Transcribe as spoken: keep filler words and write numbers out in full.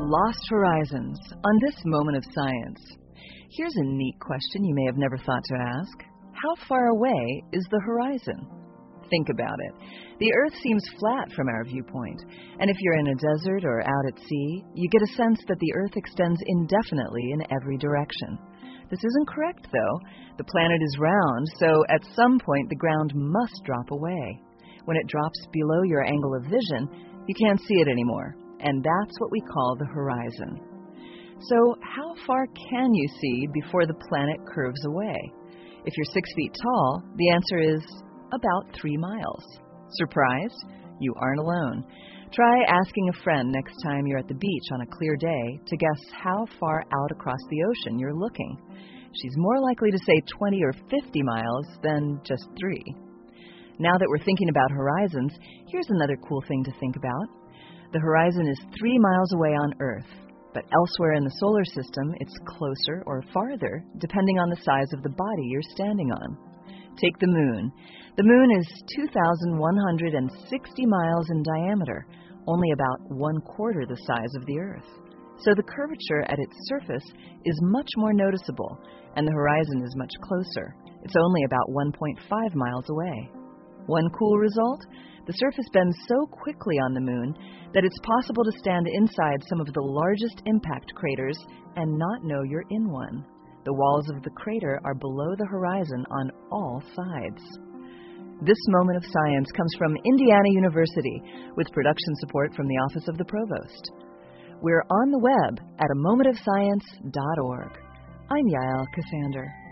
Lost Horizons on this moment of science. Here's a neat question you may have never thought to ask. How far away is the horizon? Think about it. The Earth seems flat from our viewpoint, and if you're in a desert or out at sea, you get a sense that the Earth extends indefinitely in every direction. This isn't correct, though. The planet is round, so at some point the ground must drop away. When it drops below your angle of vision, you can't see it anymore. And that's what we call the horizon. So how far can you see before the planet curves away? If you're six feet tall, the answer is about three miles. Surprised? You aren't alone. Try asking a friend next time you're at the beach on a clear day to guess how far out across the ocean you're looking. She's more likely to say twenty or fifty miles than just three. Now that we're thinking about horizons, here's another cool thing to think about. The horizon is three miles away on Earth, but elsewhere in the solar system, it's closer or farther, depending on the size of the body you're standing on. Take the Moon. The Moon is two thousand one hundred sixty miles in diameter, only about one quarter the size of the Earth. So the curvature at its surface is much more noticeable, and the horizon is much closer. It's only about one point five miles away. One cool result? The surface bends so quickly on the Moon that it's possible to stand inside some of the largest impact craters and not know you're in one. The walls of the crater are below the horizon on all sides. This moment of science comes from Indiana University with production support from the Office of the Provost. We're on the web at a moment of science dot org. I'm Yael Ksander.